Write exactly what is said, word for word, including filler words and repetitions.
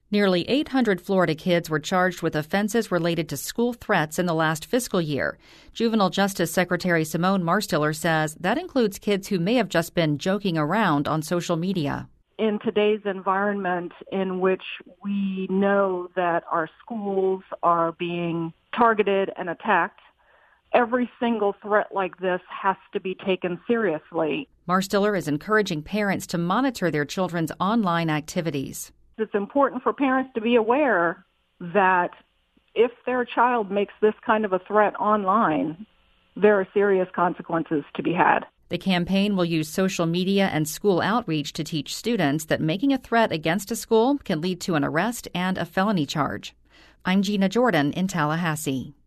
Nearly eight hundred Florida kids were charged with offenses related to school threats in the last fiscal year. Juvenile Justice Secretary Simone Marstiller says that includes kids who may have just been joking around on social media. In today's environment in which we know that our schools are being targeted and attacked, every single threat like this has to be taken seriously. Marstiller is encouraging parents to monitor their children's online activities. It's important for parents to be aware that if their child makes this kind of a threat online, there are serious consequences to be had. The campaign will use social media and school outreach to teach students that making a threat against a school can lead to an arrest and a felony charge. I'm Gina Jordan in Tallahassee.